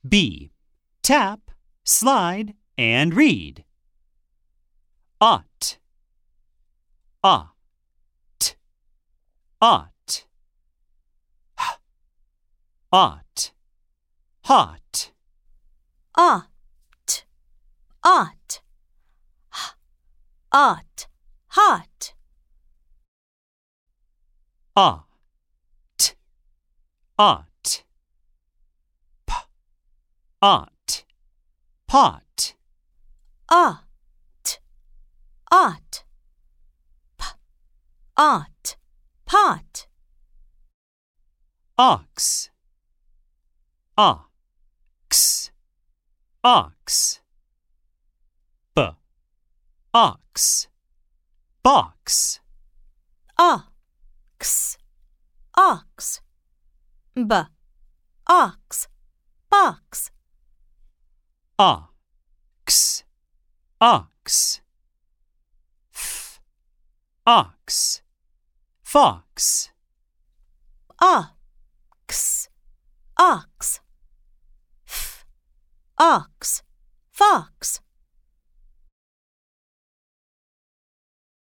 B. Tap, slide, and read. Ought. Ought. Ought. Ought. Hot. Ought. Ought. Ought. Hot. Ought. Ought. Ought. Pot. Ought. Ought. Ought. Pot. Ox. Ox. Ox. Ox. Box. Ox. Ox. Ox. Box. Ox. Ox. Ox. Fox. Ox. Ox. Ox. Fox.